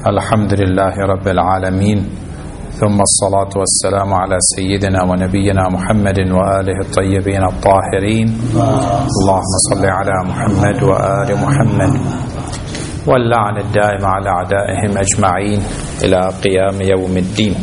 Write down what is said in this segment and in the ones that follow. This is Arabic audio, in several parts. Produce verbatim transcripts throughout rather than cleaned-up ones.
الحمد لله رب العالمين، ثم الصلاة والسلام على سيدنا ونبينا محمد وآله الطيبين الطاهرين. اللهم صل على محمد وآل محمد، واللعن الدائم على أعدائهم أجمعين إلى قيام يوم الدين.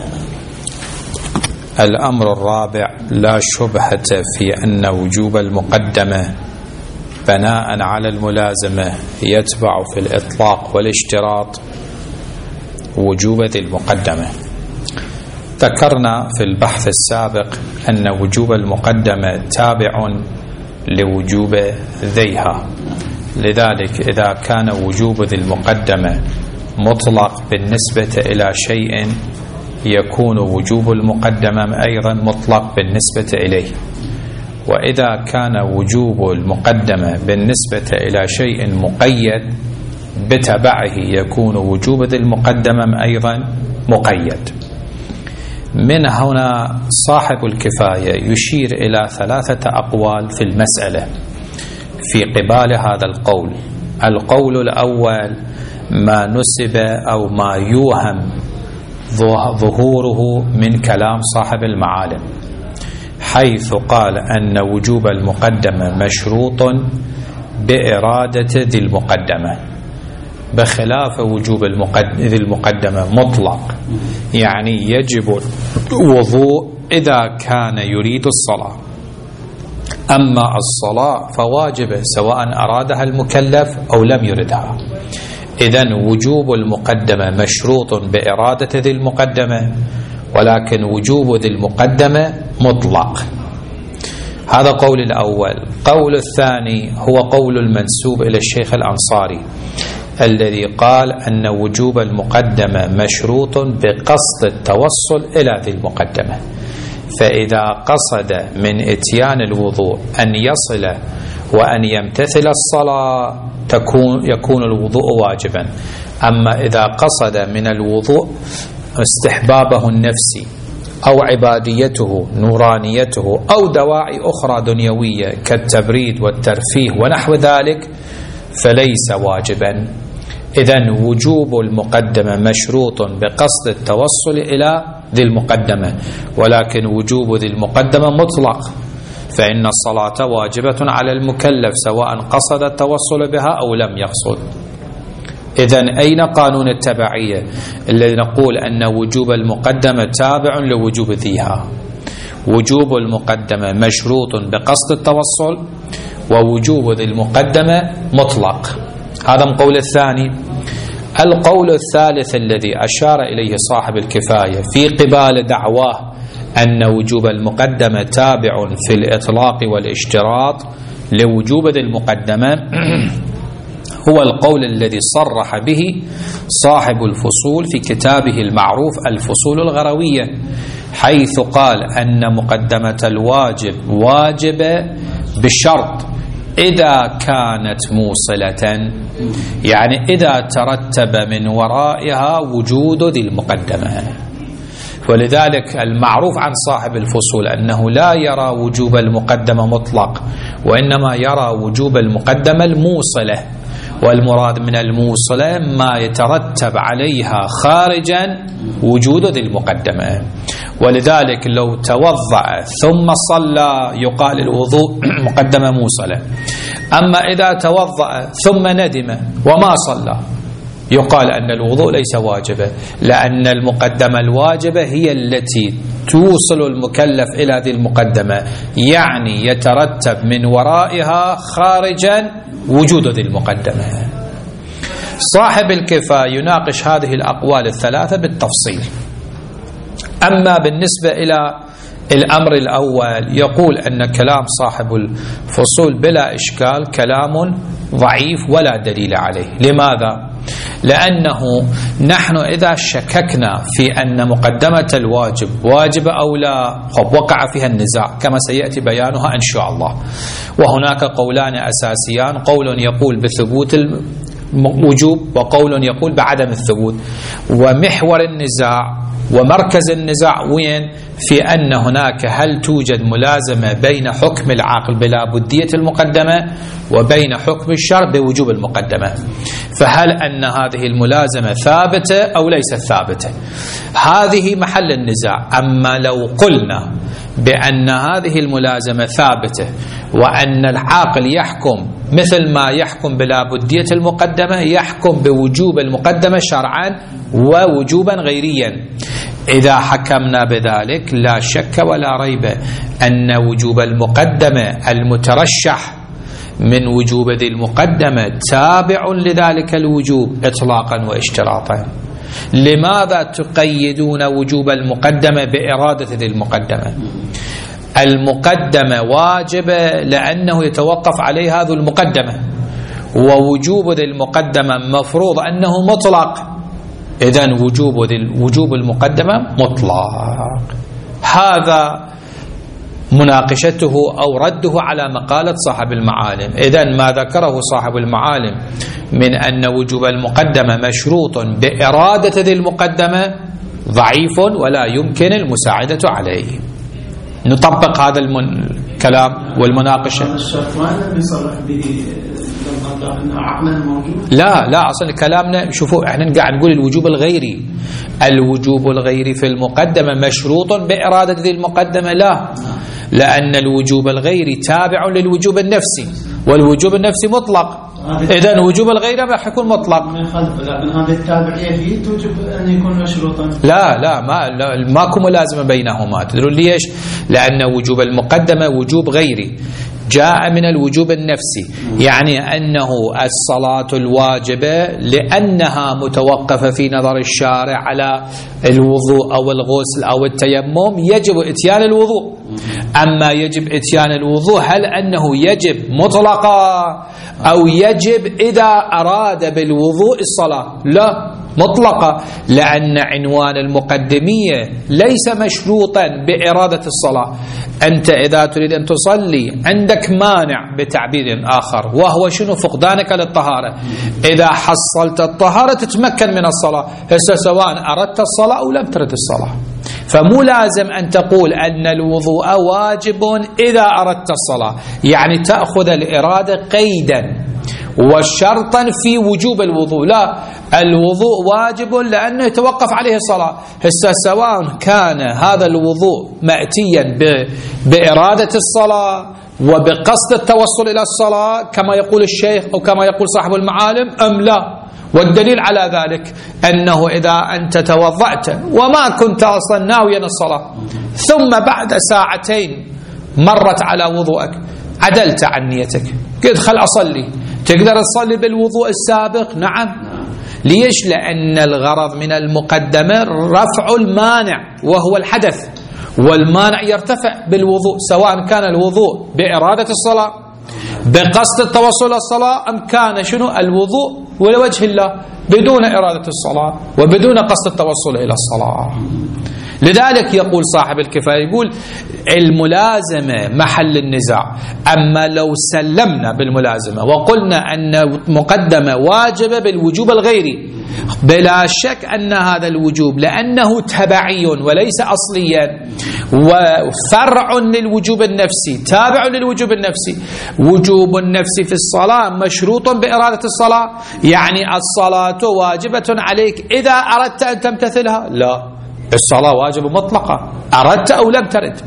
الأمر الرابع: لا شبهة في أن وجوب المقدمة بناء على الملازمة يتبع في الإطلاق والاشتراط وجوب ذي المقدمة. ذكرنا في البحث السابق أن وجوب المقدمة تابع لوجوب ذيها، لذلك إذا كان وجوب ذي المقدمة مطلق بالنسبة إلى شيء يكون وجوب المقدمة أيضا مطلق بالنسبة إليه، وإذا كان وجوب المقدمة بالنسبة إلى شيء مقيد بتبعه يكون وجوب ذي المقدمة أيضا مقيد. من هنا صاحب الكفاية يشير إلى ثلاثة أقوال في المسألة في قبال هذا القول. القول الأول ما نسب أو ما يوهم ظهوره من كلام صاحب المعالم، حيث قال أن وجوب المقدمة مشروط بإرادة ذي المقدمة، بخلاف وجوب ذي المقدمة مطلق، يعني يجب الوضوء إذا كان يريد الصلاة، أما الصلاة فواجبة سواء أرادها المكلف أو لم يردها. إذن وجوب المقدمة مشروط بإرادة ذي المقدمة، ولكن وجوب ذي المقدمة مطلق. هذا قول الأول. قول الثاني هو قول المنسوب إلى الشيخ الأنصاري الذي قال أن وجوب المقدمة مشروط بقصد التوصل إلى ذي المقدمة، فإذا قصد من إتيان الوضوء أن يصل وأن يمتثل الصلاة تكون يكون الوضوء واجبا، أما إذا قصد من الوضوء استحبابه النفسي أو عباديته نورانيته أو دواعي أخرى دنيوية كالتبريد والترفيه ونحو ذلك فليس واجبا. إذن وجوب المقدمة مشروط بقصد التوصل إلى ذي المقدمة، ولكن وجوب ذي المقدمة مطلق، فإن الصلاة واجبة على المكلف سواء قصد التوصل بها أو لم يقصد. إذن أين قانون التبعية الذي نقول أن وجوب المقدمة تابع لوجوب ذيها؟ وجوب المقدمة مشروط بقصد التوصل، ووجوب ذي المقدمة مطلق. هذا القول الثاني. القول الثالث الذي أشار إليه صاحب الكفاية في قبال دعواه أن وجوب المقدمة تابع في الإطلاق والاشتراط لوجوب ذي المقدمة هو القول الذي صرح به صاحب الفصول في كتابه المعروف الفصول الغروية، حيث قال أن مقدمة الواجب واجبة بشرط إذا كانت موصلة، يعني إذا ترتب من ورائها وجود ذي المقدمة. ولذلك المعروف عن صاحب الفصول أنه لا يرى وجوب المقدمة مطلق، وإنما يرى وجوب المقدمة الموصلة، والمراد من الموصلة ما يترتب عليها خارجا وجود ذي المقدمة. ولذلك لو توضأ ثم صلى يقال الوضوء مقدمة موصلة، أما إذا توضأ ثم ندم وما صلى يقال أن الوضوء ليس واجبا، لأن المقدمة الواجبة هي التي توصل المكلف إلى ذي المقدمة، يعني يترتب من ورائها خارجا وجود ذي المقدمة. صاحب الكفاية يناقش هذه الأقوال الثلاثة بالتفصيل. أما بالنسبة إلى الأمر الأول يقول أن كلام صاحب الفصول بلا إشكال كلام ضعيف ولا دليل عليه. لماذا؟ لأنه نحن إذا شككنا في أن مقدمة الواجب واجب أو لا وقع فيها النزاع كما سيأتي بيانها إن شاء الله، وهناك قولان أساسيان، قول يقول بثبوت الوجوب وقول يقول بعدم الثبوت، ومحور النزاع ومركز النزاع وين؟ في أن هناك هل توجد ملازمة بين حكم العقل بلا بدية المقدمة وبين حكم الشرع بوجوب المقدمة، فهل أن هذه الملازمة ثابتة أو ليست ثابتة؟ هذه محل النزاع. أما لو قلنا بأن هذه الملازمة ثابتة وأن العاقل يحكم مثل ما يحكم بلا بدية المقدمة، يحكم بوجوب المقدمة شرعا ووجوبا غيريا، إذا حكمنا بذلك لا شك ولا ريب أن وجوب المقدمة المترشح من وجوب ذي المقدمة تابع لذلك الوجوب إطلاقا واشتراطا. لماذا تقيدون وجوب المقدمة بإرادة ذي المقدمة؟ المقدمة واجبة لأنه يتوقف عليه هذا المقدمة، ووجوب ذي المقدمة مفروض أنه مطلق، إذن وجوب ذي وجوب المقدمة مطلق. هذا مناقشته أو رده على مقالة صاحب المعالم. إذن ما ذكره صاحب المعالم من أن وجوب المقدمة مشروط بإرادة ذي المقدمة ضعيف ولا يمكن المساعدة عليه. نطبق هذا الكلام والمناقشة. لا لا أصلا كلامنا شوفوا احنا قاعد نقول الوجوب الغيري. الوجوب الغيري في المقدمة مشروط بإرادة ذي المقدمة؟ لا، لأن الوجوب الغيري تابع للوجوب النفسي، والوجوب النفسي مطلق، إذن وجوب الغيري ما حيكون مطلق. لكن هذه التابعية فيه توجب أن يكون مشروطا. لا لا ما لا ماكو ملازمة بينهما. تدرون ليش؟ لأن وجوب المقدمة وجوب غيري جاء من الوجوب النفسي، يعني أنه الصلاة الواجبة لأنها متوقفة في نظر الشارع على الوضوء أو الغسل أو التيمم يجب إتيان الوضوء. أما يجب إتيان الوضوء هل أنه يجب مطلقا أو يجب إذا أراد بالوضوء الصلاة؟ لا، مطلقة، لأن عنوان المقدمية ليس مشروطا بإرادة الصلاة. أنت إذا تريد أن تصلي عندك مانع بتعبير آخر، وهو شنو؟ فقدانك للطهارة. إذا حصلت الطهارة تتمكن من الصلاة، هسه سواء أردت الصلاة أو لم ترد الصلاة. فمو لازم أن تقول أن الوضوء واجب إذا أردت الصلاة، يعني تأخذ الإرادة قيدا وشرطا في وجوب الوضوء. لا، الوضوء واجب لأنه يتوقف عليه الصلاة. هسه سواء كان هذا الوضوء مأتيا بإرادة الصلاة وبقصد التوصل إلى الصلاة كما يقول الشيخ أو كما يقول صاحب المعالم أم لا. والدليل على ذلك أنه إذا أنت توضأت وما كنت أصلا ناويا الصلاة، ثم بعد ساعتين مرت على وضوءك عدلت عن نيتك، قلت خل أصلي، تقدر تصلي بالوضوء السابق؟ نعم. ليش؟ لأن الغرض من المقدمة رفع المانع وهو الحدث، والمانع يرتفع بالوضوء، سواء كان الوضوء بإرادة الصلاة بقصد التوصل الصلاة أم كان شنو الوضوء ولوجه الله بدون إرادة الصلاة وبدون قصد التوصل إلى الصلاة. لذلك يقول صاحب الكفاية يقول الملازمة محل النزاع. أما لو سلمنا بالملازمة وقلنا أن مقدمة واجبة بالوجوب الغيري، بلا شك أن هذا الوجوب لأنه تبعي وليس أصليا وفرع للوجوب النفسي تابع للوجوب النفسي. وجوب النفس في الصلاة مشروط بإرادة الصلاة، يعني الصلاة واجبة عليك إذا أردت أن تمتثلها. لا، الصلاة واجب مطلقة أردت أو لم ترد.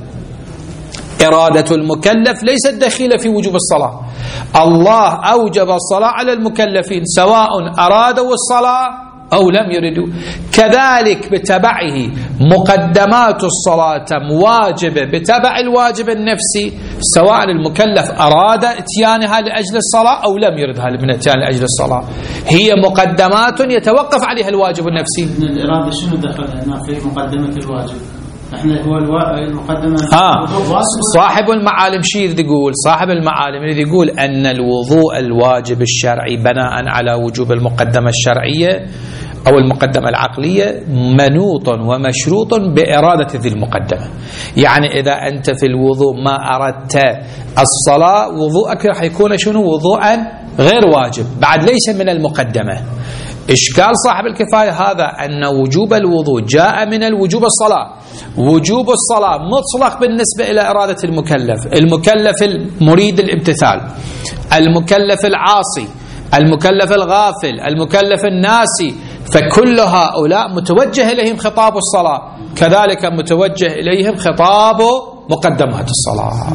إرادة المكلف ليست دخيلة في وجوب الصلاة. الله أوجب الصلاة على المكلفين سواء أرادوا الصلاة أو لم يردوا. كذلك بتبعه مقدمات الصلاة واجبة بتبع الواجب النفسي، سواء المكلف أراد اتيانها لأجل الصلاة أو لم يردها من اتيان لأجل الصلاة، هي مقدمات يتوقف عليها الواجب النفسي. الإرادة شنو دخلها هنا في مقدمة الواجب؟ احنا هو المقدمة آه. صاحب المعالم شيء يقول، صاحب المعالم اللي يقول أن الوضوء الواجب الشرعي بناء على وجوب المقدمة الشرعية أو المقدمة العقلية منوط ومشروط بإرادة ذي المقدمة. يعني إذا أنت في الوضوء ما أردت الصلاة وضوءك راح يكون شنو؟ وضوءا غير واجب، بعد ليس من المقدمة. إشكال صاحب الكفاية هذا أن وجوب الوضوء جاء من الوجوب الصلاة. وجوب الصلاة مطلق بالنسبة إلى إرادة المكلف، المكلف المريد الامتثال، المكلف العاصي، المكلف الغافل، المكلف الناسي، فكل هؤلاء متوجه إليهم خطاب الصلاة، كذلك متوجه إليهم خطاب مقدمات الصلاة.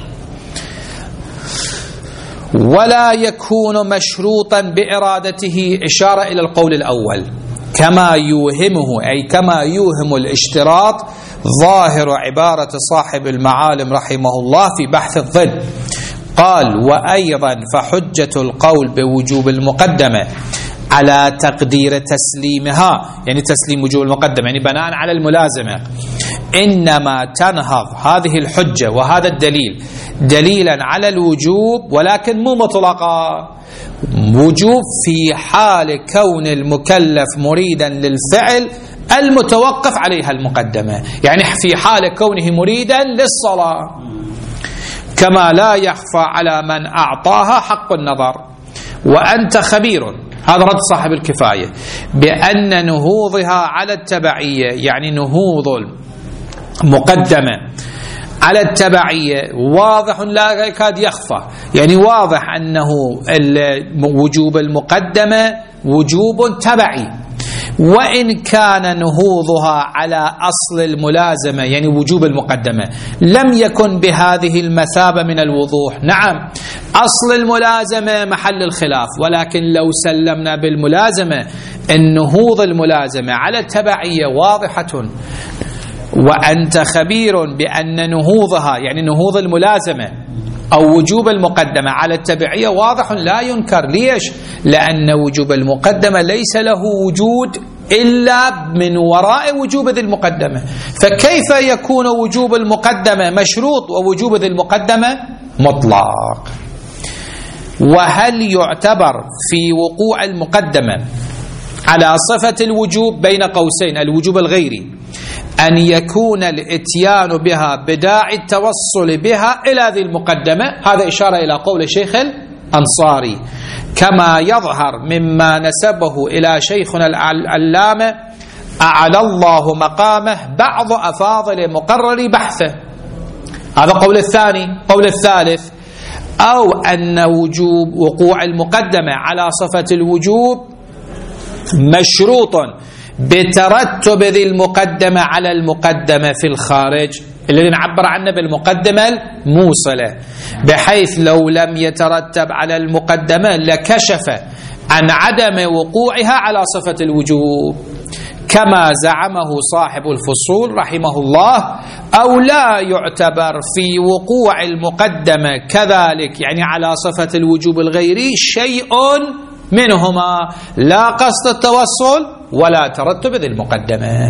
ولا يكون مشروطا بإرادته، إشارة إلى القول الأول، كما يوهمه أي كما يوهم الاشتراط ظاهر عبارة صاحب المعالم رحمه الله في بحث الظل. قال: وأيضا فحجة القول بوجوب المقدمة على تقدير تسليمها، يعني تسليم وجوب المقدمة يعني بناء على الملازمة، إنما تنهض هذه الحجة وهذا الدليل دليلا على الوجوب، ولكن مو مطلقا، وجوب في حال كون المكلف مريدا للفعل المتوقف عليها المقدمة، يعني في حال كونه مريدا للصلاة، كما لا يخفى على من أعطاها حق النظر. وأنت خبير، هذا رد صاحب الكفاية، بأن نهوضها على التبعية، يعني نهوض المقدمة على التبعية واضح لا يكاد يخفى، يعني واضح أنه وجوب المقدمة وجوب تبعي، وإن كان نهوضها على أصل الملازمة يعني وجوب المقدمة لم يكن بهذه المثابة من الوضوح. نعم أصل الملازمة محل الخلاف، ولكن لو سلمنا بالملازمة النهوض الملازمة على التبعية واضحة، وأنت خبير بأن نهوضها يعني نهوض الملازمة أو وجوب المقدمة على التبعية واضح لا ينكر. ليش؟ لأن وجوب المقدمة ليس له وجود إلا من وراء وجوب ذي المقدمة، فكيف يكون وجوب المقدمة مشروط ووجوب ذي المقدمة مطلق؟ وهل يعتبر في وقوع المقدمة على صفة الوجوب بين قوسين الوجوب الغيري أن يكون الاتيان بها بداعي التوصل بها إلى ذي المقدمة؟ هذا إشارة إلى قول الشيخ الأنصاري، كما يظهر مما نسبه إلى شيخنا العلامة أعلى الله مقامه بعض أفاضل مقرر بحثه. هذا قول الثاني. قول الثالث: أو أن وجوب وقوع المقدمة على صفة الوجوب مشروط بترتب ذي المقدمة على المقدمة في الخارج، اللي نعبر عنه بالمقدمة الموصلة، بحيث لو لم يترتب على المقدمة لكشف عن عدم وقوعها على صفة الوجوب، كما زعمه صاحب الفصول رحمه الله. أو لا يعتبر في وقوع المقدمة كذلك يعني على صفة الوجوب الغيري شيء منهما، لا قصد التوصل ولا ترتب ذي المقدمة.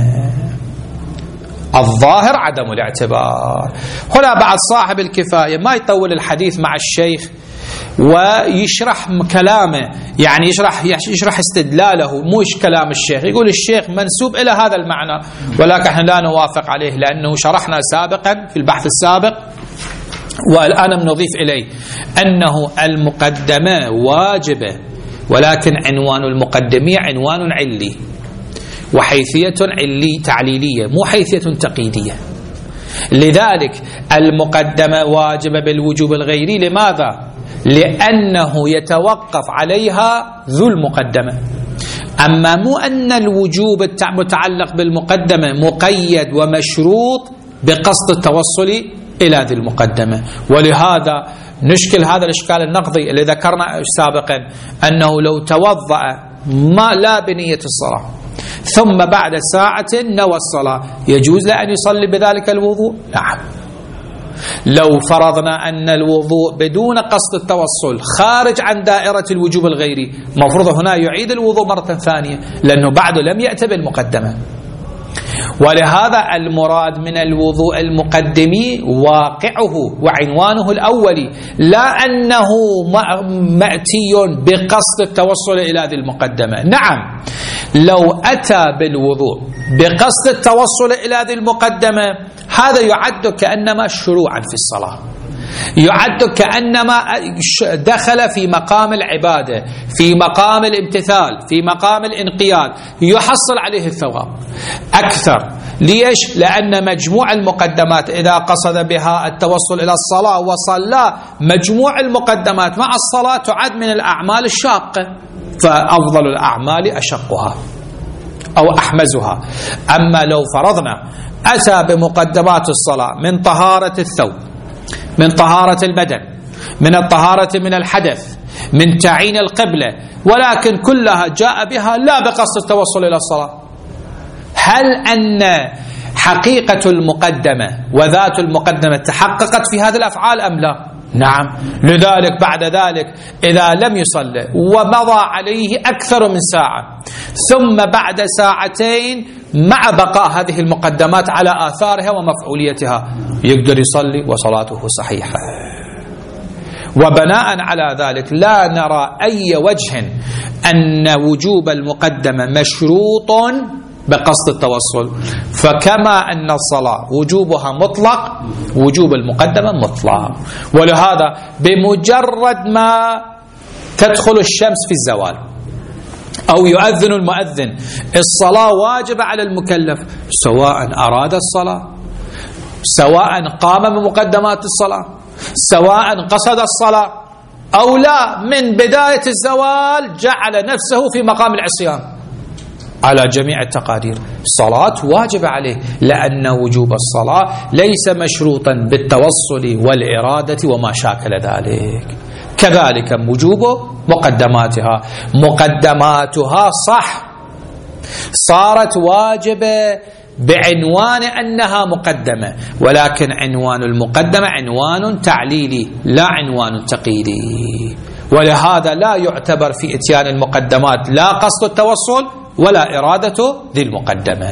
الظاهر عدم الاعتبار. هنا بعد صاحب الكفاية ما يطول الحديث مع الشيخ ويشرح كلامه، يعني يشرح يشرح استدلاله، مش كلام الشيخ. يقول الشيخ منسوب إلى هذا المعنى، ولكن احنا لا نوافق عليه لأنه شرحنا سابقا في البحث السابق، والآن نضيف إليه أنه المقدمة واجبة، ولكن عنوان المقدمية عنوان علي وحيثية علي تعليلية مو حيثية تقييدية. لذلك المقدمة واجبة بالوجوب الغيري. لماذا؟ لأنه يتوقف عليها ذو المقدمة. أما مو أن الوجوب المتعلق بالمقدمة مقيد ومشروط بقصد التوصل إلى ذي المقدمة. ولهذا نشكل هذا الإشكال النقضي اللي ذكرنا سابقا، أنه لو توضأ ما لا بنية الصلاة ثم بعد ساعة نوى الصلاة يجوز له أن يصلي بذلك الوضوء؟ نعم. لو فرضنا أن الوضوء بدون قصد التوصل خارج عن دائرة الوجوب الغيري، مفروض هنا يعيد الوضوء مرة ثانية لأنه بعده لم يأتي بالمقدمة. ولهذا المراد من الوضوء المقدمي واقعه وعنوانه الأولي، لا أنه مأتي بقصد التوصل إلى ذي المقدمة. نعم لو أتى بالوضوء بقصد التوصل إلى ذي المقدمة هذا يعد كأنما شروعا في الصلاة، يعد كأنما دخل في مقام العبادة، في مقام الامتثال، في مقام الانقياد، يحصل عليه الثواب أكثر. ليش؟ لأن مجموع المقدمات إذا قصد بها التوصل إلى الصلاة وصلى، مجموع المقدمات مع الصلاة تعد من الأعمال الشاقة، فأفضل الأعمال أشقها أو أحمزها. أما لو فرضنا أتى بمقدمات الصلاة من طهارة الثوب، من طهارة البدن، من الطهارة من الحدث، من تعيين القبلة، ولكن كلها جاء بها لا بقصد التوصل إلى الصلاة، هل أن حقيقة المقدمة وذات المقدمة تحققت في هذه الأفعال أم لا؟ نعم. لذلك بعد ذلك إذا لم يصلي ومضى عليه أكثر من ساعة، ثم بعد ساعتين مع بقاء هذه المقدمات على آثارها ومفعوليتها، يقدر يصلي وصلاته صحيحة. وبناء على ذلك لا نرى أي وجه أن وجوب المقدمة مشروط بقصد التوصل، فكما أن الصلاة وجوبها مطلق، وجوب المقدمة مطلق. ولهذا بمجرد ما تدخل الشمس في الزوال أو يؤذن المؤذن، الصلاة واجبة على المكلف، سواء أراد الصلاة، سواء قام بمقدمات الصلاة، سواء قصد الصلاة أو لا، من بداية الزوال جعل نفسه في مقام العصيان على جميع التقادير. الصلاة واجب عليه، لأن وجوب الصلاة ليس مشروطا بالتوصل والإرادة وما شاكل ذلك. كذلك وجوب مقدماتها، مقدماتها صح صارت واجبة بعنوان أنها مقدمة، ولكن عنوان المقدمة عنوان تعليلي لا عنوان تقييدي، ولهذا لا يعتبر في إتيان المقدمات لا قصد التوصل ولا إرادة ذي المقدمة.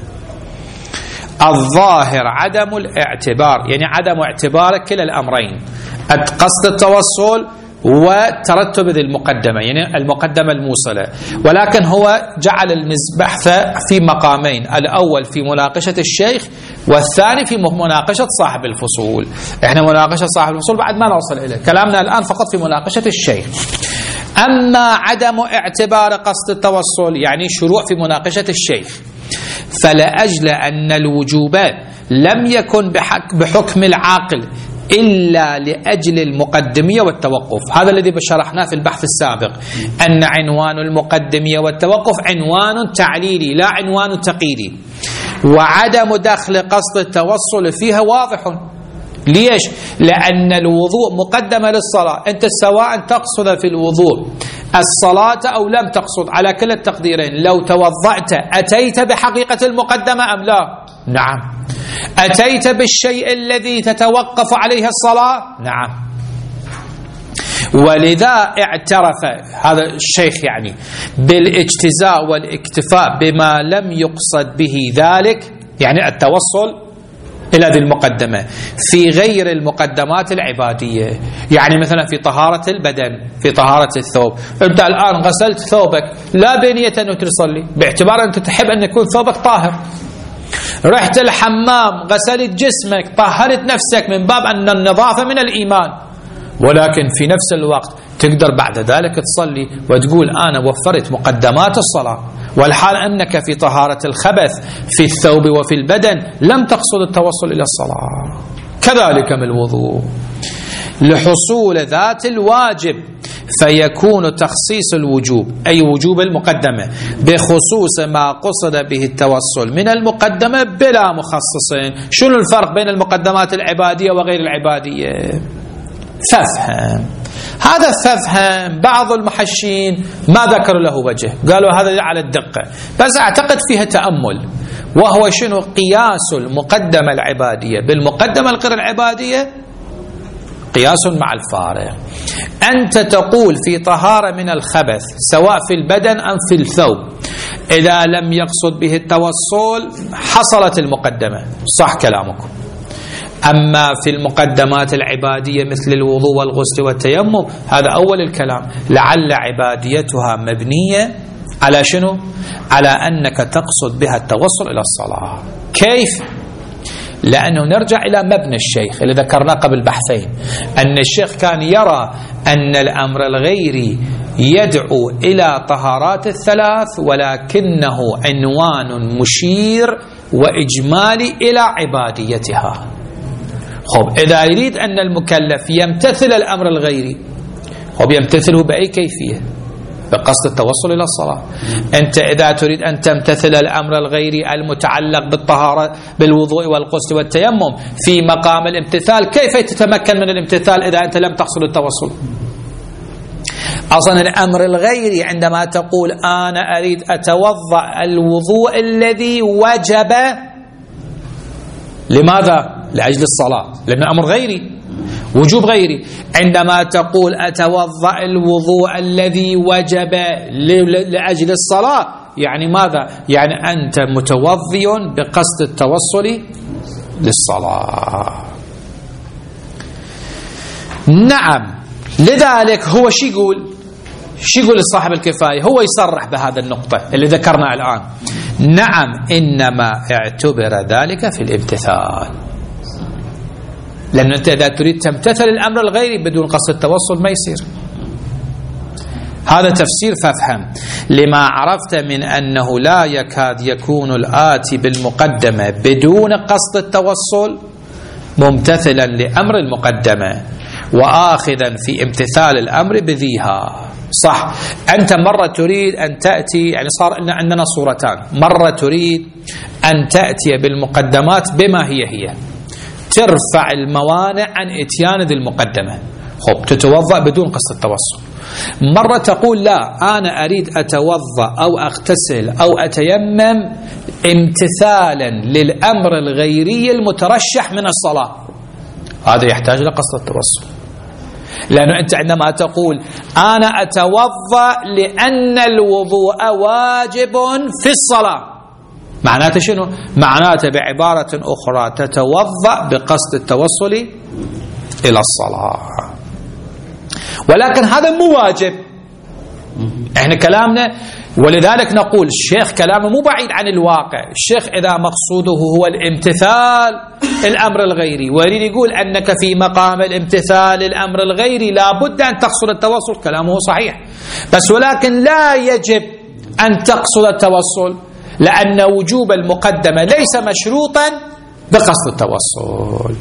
الظاهر عدم الاعتبار، يعني عدم اعتبار كلا الأمرين، قصد التوصل وترتب ذي المقدمة، يعني المقدمة الموصلة، ولكن هو جعل البحث في مقامين، الأول في مناقشة الشيخ والثاني في مناقشة صاحب الفصول. احنا مناقشة صاحب الفصول بعد ما نوصل إليه، كلامنا الآن فقط في مناقشة الشيخ. أما عدم اعتبار قصد التوصل يعني شروع في مناقشة الشيخ، فلأجل أن الوجوب لم يكن بحكم العاقل إلا لأجل المقدمية والتوقف. هذا الذي شرحناه في البحث السابق، أن عنوان المقدمية والتوقف عنوان تعليلي لا عنوان تقييدي، وعدم دخل قصد التوصل فيها واضح. ليش؟ لأن الوضوء مقدمة للصلاة، أنت سواء تقصد في الوضوء الصلاة أو لم تقصد، على كلا التقديرين لو توضأت أتيت بحقيقة المقدمة أم لا؟ نعم. أتيت بالشيء الذي تتوقف عليه الصلاة؟ نعم. ولذا اعترف هذا الشيخ يعني بالاجتزاء والاكتفاء بما لم يقصد به ذلك، يعني التوصل إلى ذي المقدمة في غير المقدمات العبادية. يعني مثلا في طهارة البدن، في طهارة الثوب، أنت الآن غسلت ثوبك لا بنية أنه تصلي، باعتبار أنت تحب أن يكون ثوبك طاهر. رحت الحمام غسلت جسمك، طهرت نفسك من باب أن النظافة من الإيمان، ولكن في نفس الوقت تقدر بعد ذلك تصلي وتقول أنا وفرت مقدمات الصلاة، والحال أنك في طهارة الخبث في الثوب وفي البدن لم تقصد التوصل إلى الصلاة. كذلك من الوضوء لحصول ذات الواجب، فيكون تخصيص الوجوب أي وجوب المقدمة بخصوص ما قصد به التوصل من المقدمة بلا مخصصين. شنو الفرق بين المقدمات العبادية وغير العبادية؟ فافهم. هذا الفهم بعض المحشين ما ذكروا له وجه، قالوا هذا على الدقة، بس أعتقد فيها تأمل، وهو شنو؟ قياس المقدمة العبادية بالمقدمة الغير العبادية قياس مع الفارق. أنت تقول في طهارة من الخبث سواء في البدن أم في الثوب، إذا لم يقصد به التوصل حصلت المقدمة، صح كلامكم. أما في المقدمات العبادية مثل الوضوء والغسل والتيمم، هذا أول الكلام، لعل عباديتها مبنية على شنو؟ على أنك تقصد بها التوصل إلى الصلاة. كيف؟ لأنه نرجع إلى مبنى الشيخ اللي ذكرناه قبل بحثين، أن الشيخ كان يرى أن الأمر الغيري يدعو إلى طهارات الثلاث، ولكنه عنوان مشير وإجمالي إلى عباديتها. خب إذا يريد أن المكلف يمتثل الأمر الغيري، خب يمتثله بأي كيفية؟ بقصد التوصل إلى الصلاة. أنت إذا تريد أن تمتثل الأمر الغيري المتعلق بالطهارة بالوضوء والغسل والتيمم في مقام الامتثال، كيف تتمكن من الامتثال إذا أنت لم تحصل التوصل؟ أصلا الأمر الغيري عندما تقول أنا أريد أتوضأ الوضوء الذي وجب، لماذا؟ لأجل الصلاة، لأن أمر غيري، وجوب غيري. عندما تقول أتوضأ الوضوء الذي وجب لأجل الصلاة، يعني ماذا؟ يعني أنت متوضي بقصد التوصل للصلاة. نعم، لذلك هو شو يقول؟ شو يقول صاحب الكفاية؟ هو يصرح بهذا النقطة اللي ذكرنا الآن. نعم، إنما اعتبر ذلك في الامتثال، لأن أنت إذا تريد تمتثل الأمر الغيري بدون قصد التوصل ما يصير. هذا تفسير فافهم لما عرفت من أنه لا يكاد يكون الآتي بالمقدمة بدون قصد التوصل ممتثلا لأمر المقدمة وآخذا في امتثال الأمر بذيها. صح، أنت مرة تريد أن تأتي، يعني صار عندنا صورتان، مرة تريد أن تأتي بالمقدمات بما هي هي، ترفع الموانع عن اتيان ذي المقدمة، خب تتوضأ بدون قصد التوصل. مرة تقول لا، أنا أريد أتوضأ أو أغتسل أو أتيمم امتثالا للأمر الغيري المترشح من الصلاة، هذا يحتاج إلى قصد التوصل. لأنه أنت عندما تقول أنا أتوضأ لأن الوضوء واجب في الصلاة، معناته شنو؟ معناته بعبارة أخرى تتوضأ بقصد التوصل إلى الصلاة، ولكن هذا مو واجب. احنا كلامنا، ولذلك نقول الشيخ كلامه مو بعيد عن الواقع. الشيخ إذا مقصوده هو الامتثال الأمر الغيري ويريد يقول أنك في مقام الامتثال الأمر الغيري لابد أن تقصد التوصل، كلامه صحيح، بس ولكن لا يجب أن تقصد التوصل، لأن وجوب المقدمة ليس مشروطا بقصد التوصل.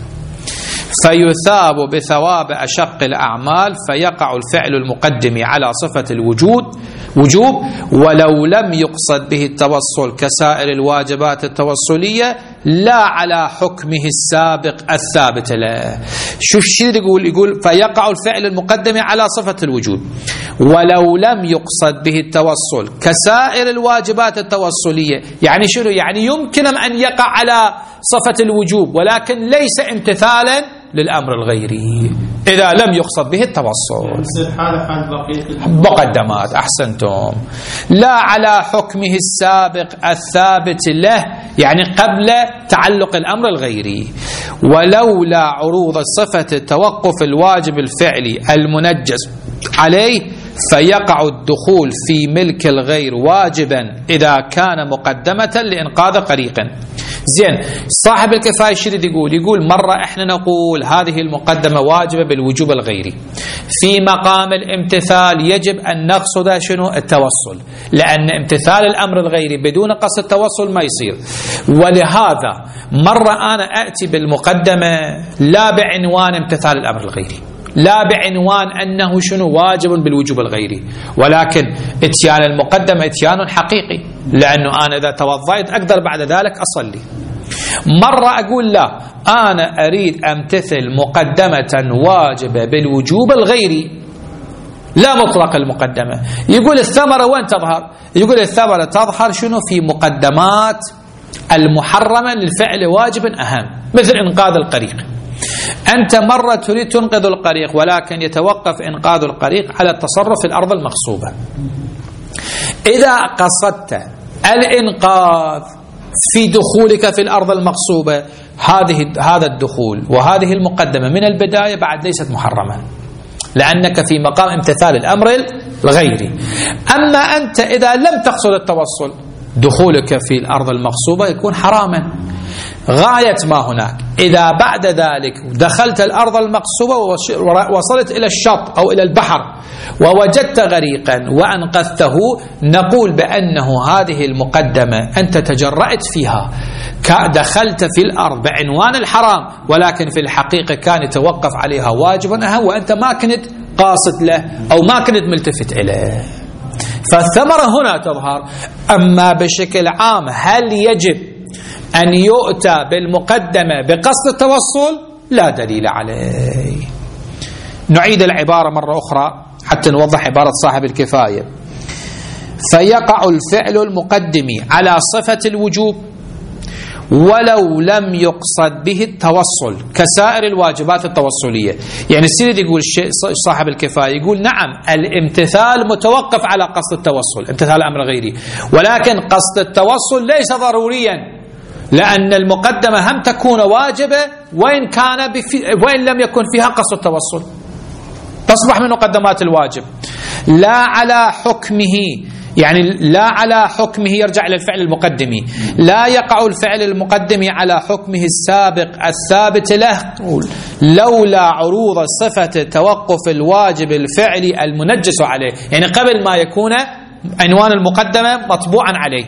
فيثاب بثواب أشق الأعمال، فيقع الفعل المقدم على صفة الوجود وجوب ولو لم يقصد به التوصل كسائر الواجبات التوصلية، لا على حكمه السابق الثابت له. شو الشيء يقول؟ يقول فيقع الفعل المقدم على صفة الوجود ولو لم يقصد به التوصل كسائر الواجبات التوصلية. يعني شنو؟ يعني يمكن أن يقع على صفة الوجوب ولكن ليس امتثالا للأمر الغيري إذا لم يقصد به التوصل. مقدمات، أحسنتم، لا على حكمه السابق الثابت له، يعني قبل تعلق الأمر الغيري. ولولا عروض صفة توقف الواجب الفعلي المنجز عليه فيقع الدخول في ملك الغير واجبا إذا كان مقدمة لإنقاذ طريق. زين، صاحب الكفاية شديد يقول يقول مرة احنا نقول هذه المقدمة واجبة بالوجوب الغيري، في مقام الامتثال يجب أن نقصد شنو؟ التوصل، لأن امتثال الأمر الغيري بدون قصد التوصل ما يصير. ولهذا مرة أنا أأتي بالمقدمة لا بعنوان امتثال الأمر الغيري، لا بعنوان أنه شنو واجب بالوجوب الغيري، ولكن اتيان المقدمة اتيان حقيقي، لأنه أنا إذا توضيت أقدر بعد ذلك أصلي. مرة أقول لا، أنا أريد أمتثل مقدمة واجبة بالوجوب الغيري، لا مطلق المقدمة. يقول الثمرة وين تظهر؟ يقول الثمرة تظهر شنو؟ في مقدمات المحرمة للفعل واجب أهم، مثل إنقاذ القريق. أنت مرة تريد تنقذ القريق ولكن يتوقف إنقاذ القريق على التصرف في الأرض المغصوبة. إذا قصدت الإنقاذ في دخولك في الأرض المغصوبة، هذه هذا الدخول وهذه المقدمة من البداية بعد ليست محرمة، لأنك في مقام امتثال الأمر الغيري. أما أنت إذا لم تقصد التوصل، دخولك في الأرض المغصوبة يكون حراما، غاية ما هناك. إذا بعد ذلك دخلت الأرض المقصوبة ووصلت إلى الشط أو إلى البحر ووجدت غريقا وأنقذته، نقول بأنه هذه المقدمة أنت تجرأت فيها، دخلت في الأرض بعنوان الحرام، ولكن في الحقيقة كان يتوقف عليها واجب أهم، وأنت ما كنت قاصد له أو ما كنت ملتفت إليه. فالثمرة هنا تظهر. أما بشكل عام هل يجب أن يؤتى بالمقدمة بقصد التوصل؟ لا دليل عليه. نعيد العبارة مرة أخرى حتى نوضح عبارة صاحب الكفاية. فيقع الفعل المقدم على صفة الوجوب ولو لم يقصد به التوصل كسائر الواجبات التوصلية. يعني السيد يقول صاحب الكفاية يقول نعم الامتثال متوقف على قصد التوصل، امتثال أمر غيري، ولكن قصد التوصل ليس ضروريا، لأن المقدمة هم تكون واجبة وإن كان وإن لم يكن فيها قصد التوصل، تصبح من مقدمات الواجب لا على حكمه. يعني لا على حكمه، يرجع إلى الفعل المقدمي، لا يقع الفعل المقدمي على حكمه السابق الثابت له لولا عروض صفة توقف الواجب الفعلي المنجس عليه، يعني قبل ما يكون عنوان المقدمة مطبوعا عليه.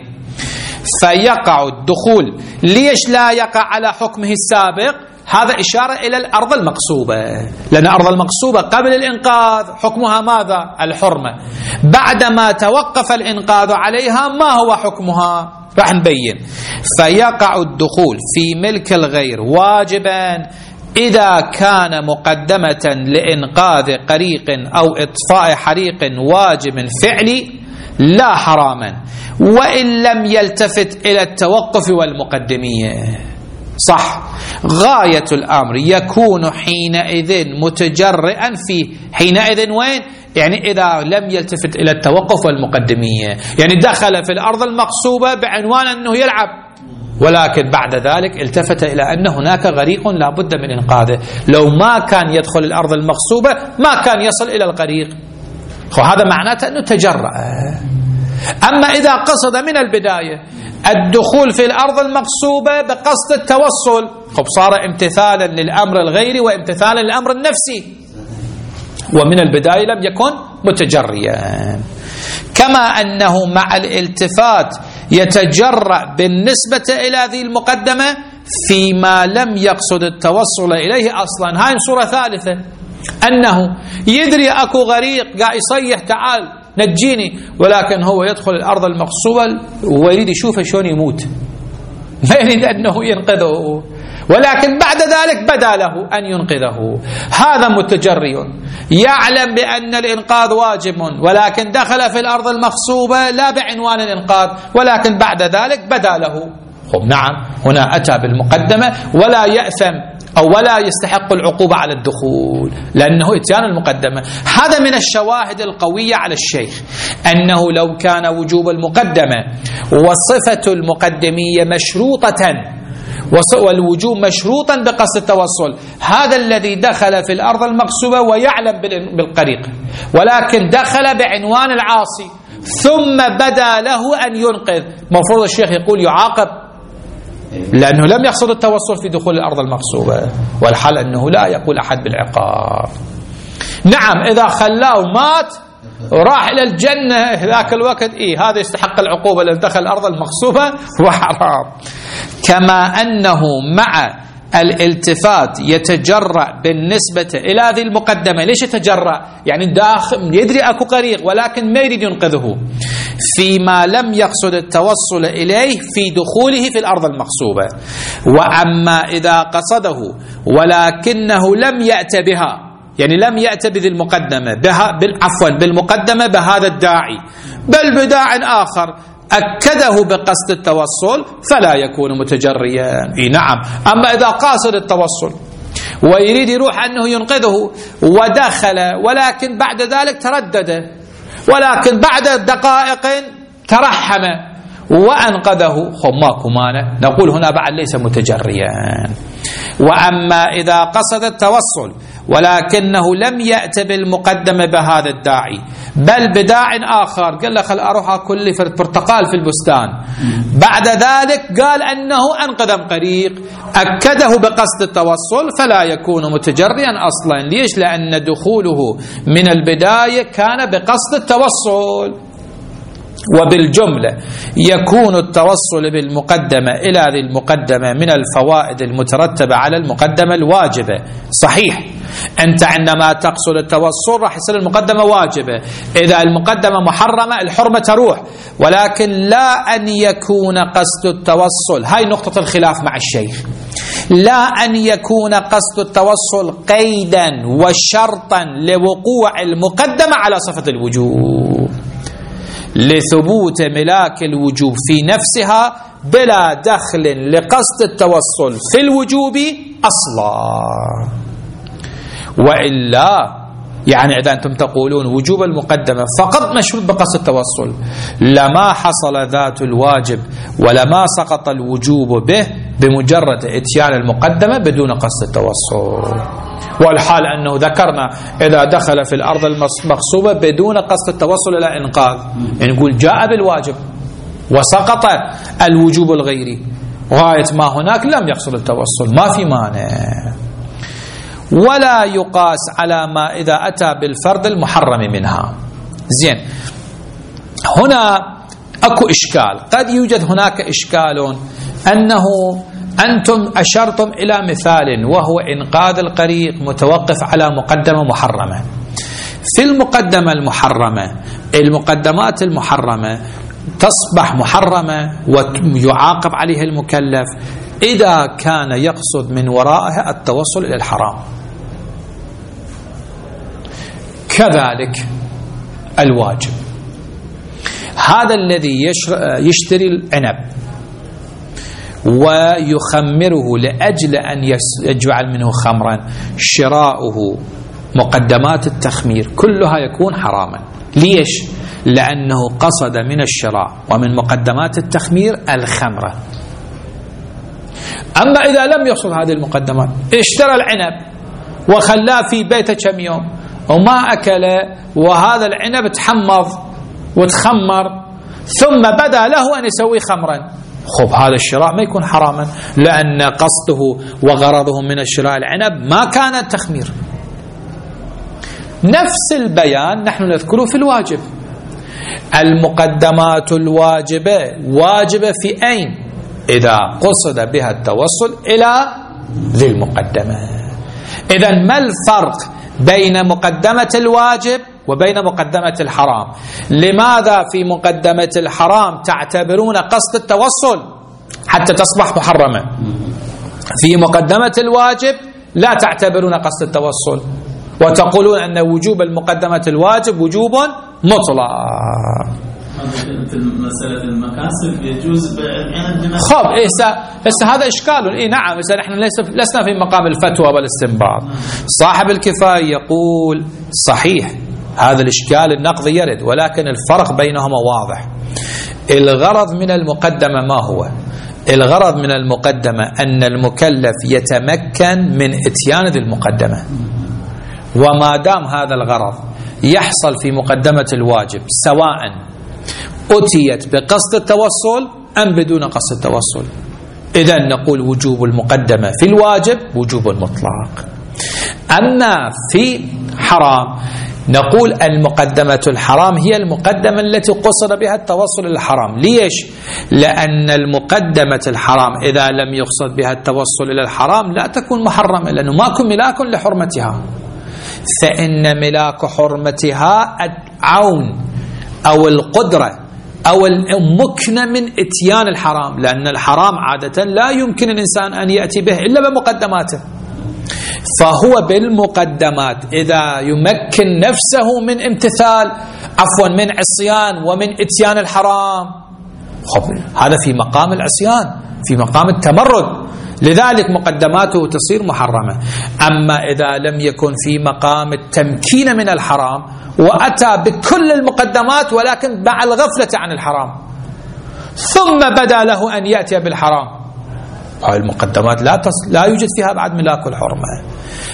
فيقع الدخول. ليش لا يقع على حكمه السابق؟ هذا إشارة إلى الأرض المقصوبة، لأن الأرض المقصوبة قبل الإنقاذ حكمها ماذا؟ الحرمة. بعدما توقف الإنقاذ عليها ما هو حكمها؟ راح نبين. فيقع الدخول في ملك الغير واجبا إذا كان مقدمة لإنقاذ قريق أو إطفاء حريق واجب فعلي لا حراما، وإن لم يلتفت إلى التوقف والمقدمية. صح، غاية الأمر يكون حينئذ متجرئا فيه. حينئذ وين؟ يعني إذا لم يلتفت إلى التوقف والمقدمية، يعني دخل في الأرض المقصوبة بعنوان أنه يلعب، ولكن بعد ذلك التفت إلى أن هناك غريق لا بد من إنقاذه. لو ما كان يدخل الأرض المقصوبة ما كان يصل إلى الغريق، وهذا معناته أنه تجرأ. أما إذا قصد من البداية الدخول في الأرض المقصوبة بقصد التوصل، خب صار امتثالا للأمر الغيري وامتثالا للأمر النفسي، ومن البداية لم يكن متجريا. كما أنه مع الالتفات يتجرأ بالنسبة إلى ذي المقدمة فيما لم يقصد التوصل إليه أصلا. هاي صورة ثالثة، أنه يدري أكو غريق قاعد يصيح تعال نجيني، ولكن هو يدخل الأرض المقصوبة ويريد يشوفه شلون يموت، ما يريد أنه ينقذه، ولكن بعد ذلك بدا له أن ينقذه. هذا متجري يعلم بأن الإنقاذ واجب، ولكن دخل في الأرض المقصوبة لا بعنوان الإنقاذ، ولكن بعد ذلك بدا له. خب نعم، هنا أتى بالمقدمة ولا يأثم أو ولا يستحق العقوبة على الدخول، لأنه إتيان المقدمة. هذا من الشواهد القوية على الشيخ، أنه لو كان وجوب المقدمة وصفة المقدمية مشروطة والوجوب مشروطا بقصد التوصل، هذا الذي دخل في الأرض المقصوبة ويعلم بالقريق، ولكن دخل بعنوان العاصي ثم بدا له أن ينقذ، مفروض الشيخ يقول يعاقب، لأنه لم يقصد التوصل في دخول الأرض المقصوبة، والحال أنه لا يقول أحد بالعقاب. نعم إذا خلاه مات وراح إلى الجنة ذاك الوقت إيه هذا يستحق العقوبة لأن دخل الأرض المقصوبة وحرام. كما أنه مع الالتفات يتجرأ بالنسبة إلى ذي المقدمة. ليش يتجرأ؟ يعني داخل يدري أكو قريق ولكن ما يريد ينقذه، فيما لم يقصد التوصل إليه في دخوله في الأرض المقصوبة. وأما إذا قصده ولكنه لم يأت بها، يعني لم يأت بذي المقدمة بها عفوا بالمقدمة بهذا الداعي، بل بداع آخر أكده بقصد التوصل، فلا يكون متجريا. إيه نعم. أما إذا قاصد التوصل ويريد يروح أنه ينقذه ودخل، ولكن بعد ذلك تردد، ولكن بعد دقائق ترحم وأنقذه، خب ماكو مانع، نقول هنا بعد ليس متجريا. وأما إذا قصد التوصل ولكنه لم يأت بالمقدمة بهذا الداعي بل بداع آخر، قال له خل أروح أكل لي فرد برتقال في البستان. بعد ذلك قال أنه أنقذ غريق، أكده بقصد التوصل فلا يكون متجريا أصلا. ليش؟ لأن دخوله من البداية كان بقصد التوصل. وبالجملة يكون التوصل بالمقدمة إلى ذي المقدمة من الفوائد المترتبة على المقدمة الواجبة. صحيح أنت عندما تقصد التوصل راح يصير المقدمة واجبة، إذا المقدمة محرمة الحرمة تروح، ولكن لا أن يكون قصد التوصل، هاي نقطة الخلاف مع الشيخ، لا أن يكون قصد التوصل قيدا وشرطا لوقوع المقدمة على صفة الوجوب، لثبوت ملاك الوجوب في نفسها بلا دخل لقصد التوصل في الوجوب أصلا. وإلا يعني إذا أنتم تقولون وجوب المقدمة فقط مشروط بقصد التوصل لما حصل ذات الواجب ولما سقط الوجوب به بمجرد اتيان المقدمة بدون قصد التوصل. والحال أنه ذكرنا إذا دخل في الأرض المغصوبة بدون قصد التوصل إلى إنقاذ، نقول جاء بالواجب وسقط الوجوب الغيري، غاية ما هناك لم يقصد التوصل، ما في مانع. ولا يقاس على ما إذا أتى بالفرد المحرم منها. زين، هنا أكو إشكال، قد يوجد هناك إشكال أنه أنتم أشرتم إلى مثال وهو إنقاذ الغريق متوقف على مقدمة محرمة. في المقدمة المحرمة المقدمات المحرمة تصبح محرمة ويعاقب عليها المكلف إذا كان يقصد من ورائها التوصل إلى الحرام. كذلك الواجب، هذا الذي يشتري العنب ويخمره لأجل أن يجعل منه خمرا، شراؤه مقدمات التخمير كلها يكون حراما. ليش؟ لأنه قصد من الشراء ومن مقدمات التخمير الخمرة. أما إذا لم يقصد هذه المقدمات، اشترى العنب وخلاه في بيته كم يوم وما أكله، وهذا العنب تحمض وتخمر ثم بدا له أن يسوي خمرا، خب هذا الشراء ما يكون حراما لأن قصده وغرضه من الشراء العنب ما كان التخمير. نفس البيان نحن نذكره في الواجب. المقدمات الواجبة واجبة في أين؟ إذا قصد بها التوصل إلى ذي المقدمة. إذن ما الفرق بين مقدمة الواجب وبين مقدمة الحرام؟ لماذا في مقدمة الحرام تعتبرون قصد التوصل حتى تصبح محرمة، في مقدمة الواجب لا تعتبرون قصد التوصل وتقولون أن وجوب المقدمة الواجب وجوب مطلق؟ مسألة المكاسب يجوز بيع. خب هسه هذا إشكال. إيه نعم، هسه نحن لسنا في مقام الفتوى والاستنباط. صاحب الكفاية يقول صحيح هذا الإشكال النقضي يرد، ولكن الفرق بينهما واضح. الغرض من المقدمة ما هو؟ الغرض من المقدمة أن المكلف يتمكن من إتيان ذي المقدمة، وما دام هذا الغرض يحصل في مقدمة الواجب سواء أتيت بقصد التوصل أم بدون قصد التوصل، إذن نقول وجوب المقدمة في الواجب وجوب مطلق. أما في حرام نقول المقدمة الحرام هي المقدمة التي قصد بها التوصل إلى الحرام. ليش؟ لأن المقدمة الحرام إذا لم يقصد بها التوصل إلى الحرام لا تكون محرمة، لأنه ماكو ملاك لحرمتها، فإن ملاك حرمتها العون أو القدرة أو المكنة من إتيان الحرام، لأن الحرام عادة لا يمكن الإنسان أن يأتي به إلا بمقدماته، فهو بالمقدمات إذا يمكن نفسه من امتثال عفوا من عصيان ومن إتيان الحرام، هذا في مقام العصيان، في مقام التمرد، لذلك مقدماته تصير محرمة. أما إذا لم يكن في مقام التمكين من الحرام وأتى بكل المقدمات ولكن مع الغفلة عن الحرام ثم بدا له أن يأتي بالحرام، هاي المقدمات لا تص... لا يوجد فيها بعد ملاك الحرمة.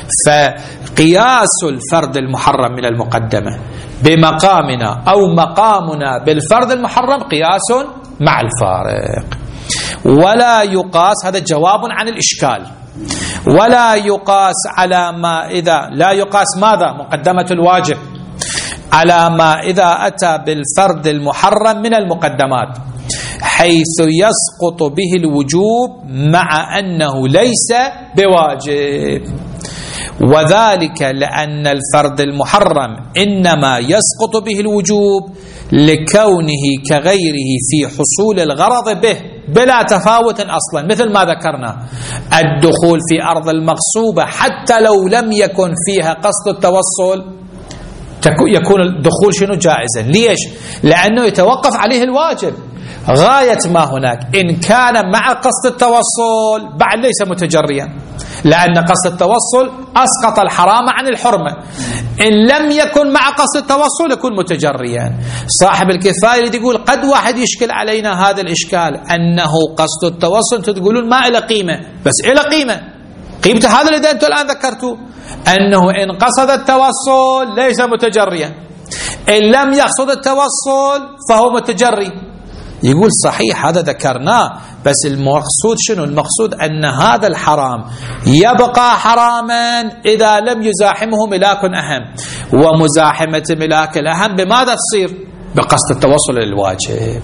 فقياس الفرد المحرم من المقدمة بمقامنا أو مقامنا بالفرد المحرم قياس مع الفارق، ولا يقاس، هذا جواب عن الإشكال، ولا يقاس على ما إذا لا يقاس ماذا مقدمة الواجب على ما إذا أتى بالفرد المحرم من المقدمات حيث يسقط به الوجوب مع أنه ليس بواجب، وذلك لأن الفرد المحرم إنما يسقط به الوجوب لكونه كغيره في حصول الغرض به بلا تفاوت أصلا، مثل ما ذكرنا الدخول في أرض المغصوبة حتى لو لم يكن فيها قصد التوصل يكون الدخول شنو جائزا. ليش؟ لأنه يتوقف عليه الواجب غاية ما هناك. إن كان مع قصد التوصل بعد ليس متجريا، لأن قصد التوصل أسقط الحرام عن الحرمة. إن لم يكن مع قصد التوصل يكون متجريا. صاحب الكفاية اللي يقول قد واحد يشكل علينا هذا الإشكال أنه قصد التوصل تقولون ما إلى قيمة، بس إلى قيمة. قيمة هذا الذي أنتم الآن ذكرتوه أنه إن قصد التوصل ليس متجريا، إن لم يقصد التوصل فهو متجري. يقول صحيح هذا ذكرناه، بس المقصود شنو؟ المقصود أن هذا الحرام يبقى حراما إذا لم يزاحمه ملاك أهم، ومزاحمة ملاك الأهم بماذا تصير؟ بقصد التوصل للواجب.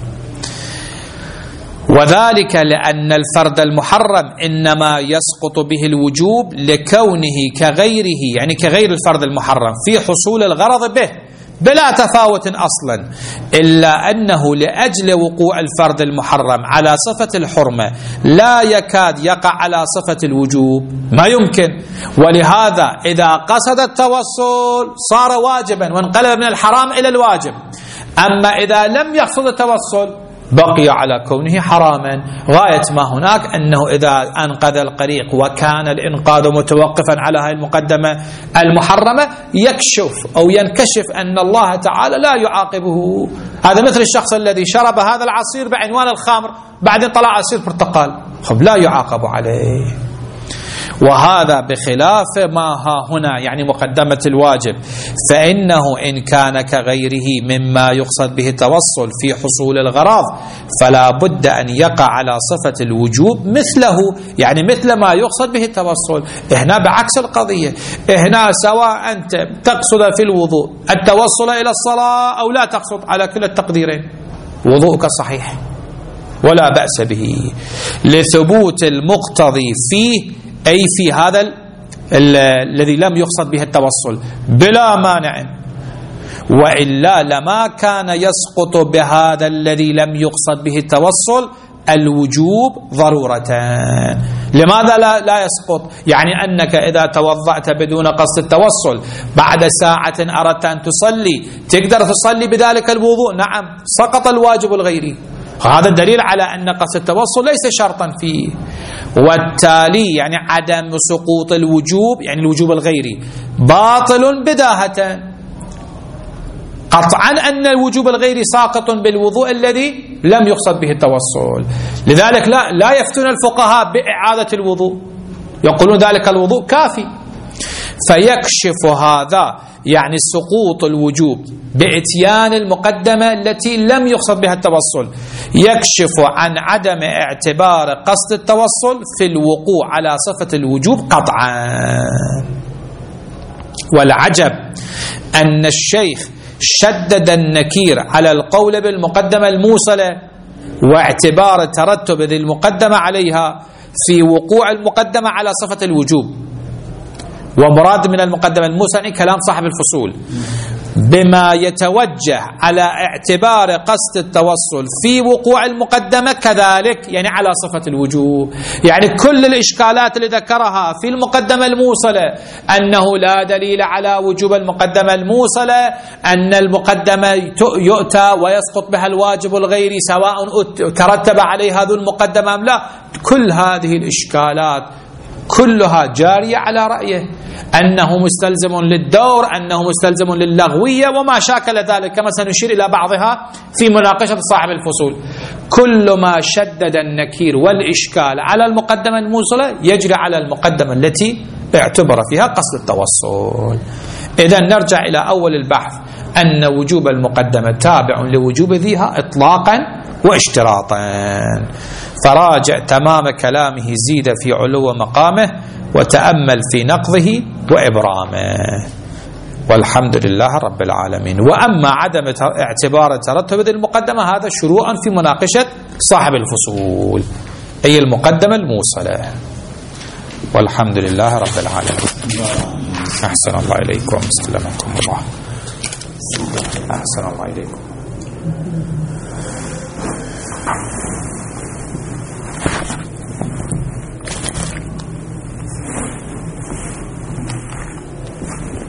وذلك لأن الفرد المحرم إنما يسقط به الوجوب لكونه كغيره، يعني كغير الفرد المحرم في حصول الغرض به بلا تفاوت أصلا، إلا أنه لأجل وقوع الفرد المحرم على صفة الحرمة لا يكاد يقع على صفة الوجوب، ما يمكن. ولهذا إذا قصد التوصل صار واجبا وانقلب من الحرام إلى الواجب. أما إذا لم يقصد التوصل بقي على كونه حراما. غاية ما هناك أنه إذا أنقذ القريق وكان الإنقاذ متوقفا على هذه المقدمة المحرمة يكشف أو ينكشف أن الله تعالى لا يعاقبه. هذا مثل الشخص الذي شرب هذا العصير بعنوان الخمر بعدين طلع عصير برتقال، خب لا يعاقب عليه. وهذا بخلاف ما ها هنا يعني مقدمة الواجب، فإنه إن كان كغيره مما يقصد به التوصل في حصول الغرض فلا بد أن يقع على صفة الوجوب مثله، يعني مثل ما يقصد به التوصل. هنا بعكس القضية، هنا سواء أنت تقصد في الوضوء التوصل إلى الصلاة أو لا تقصد، على كل التقديرين وضوءك صحيح ولا بأس به لثبوت المقتضي فيه، أي في هذا الذي لم يقصد به التوصل بلا مانع، وإلا لما كان يسقط بهذا الذي لم يقصد به التوصل الوجوب ضرورة. لماذا لا, لا يسقط؟ يعني أنك إذا توضأت بدون قصد التوصل بعد ساعة أردت أن تصلي تقدر تصلي بذلك الوضوء، نعم سقط الواجب الغيري. هذا الدليل على أن قصد التوصل ليس شرطا فيه، والتالي يعني عدم سقوط الوجوب يعني الوجوب الغيري باطل بداهة. قطعا أن الوجوب الغيري ساقط بالوضوء الذي لم يقصد به التوصل. لذلك لا, لا يفتون الفقهاء بإعادة الوضوء، يقولون ذلك الوضوء كافي. فيكشف هذا يعني سقوط الوجوب بإتيان المقدمة التي لم يقصد بها التوصل، يكشف عن عدم اعتبار قصد التوصل في الوقوع على صفة الوجوب قطعا. والعجب أن الشيخ شدد النكير على القول بالمقدمة الموصلة واعتبار ترتب ذي المقدمة عليها في وقوع المقدمة على صفة الوجوب. ومراد من المقدمة الموصلة يعني كلام صاحب الفصول بما يتوجه على اعتبار قصد التوصل في وقوع المقدمة كذلك يعني على صفة الوجوب. يعني كل الإشكالات اللي ذكرها في المقدمة الموصلة أنه لا دليل على وجوب المقدمة الموصلة، أن المقدمة يؤتى ويسقط بها الواجب الغيري سواء ترتب عليه هذه المقدمة أم لا، كل هذه الإشكالات كلها جارية على رأيه أنه مستلزم للدور، أنه مستلزم للغوية وما شاكل ذلك، كما سنشير إلى بعضها في مناقشة صاحب الفصول. كل ما شدد النكير والإشكال على المقدمة الموصلة يجري على المقدمة التي اعتبر فيها قصد التوصل. إذا نرجع إلى أول البحث أن وجوب المقدمة تابع لوجوب ذيها إطلاقا واشتراطا. فراجع تمام كلامه زيد في علو مقامه وتأمل في نقضه وإبرامه، والحمد لله رب العالمين. وأما عدم اعتبار ترتب ذي المقدمة هذا شروع في مناقشة صاحب الفصول، أي المقدمة الموصلة، والحمد لله رب العالمين. أحسن الله إليكم، سلمكم الله، أحسن الله إليكم.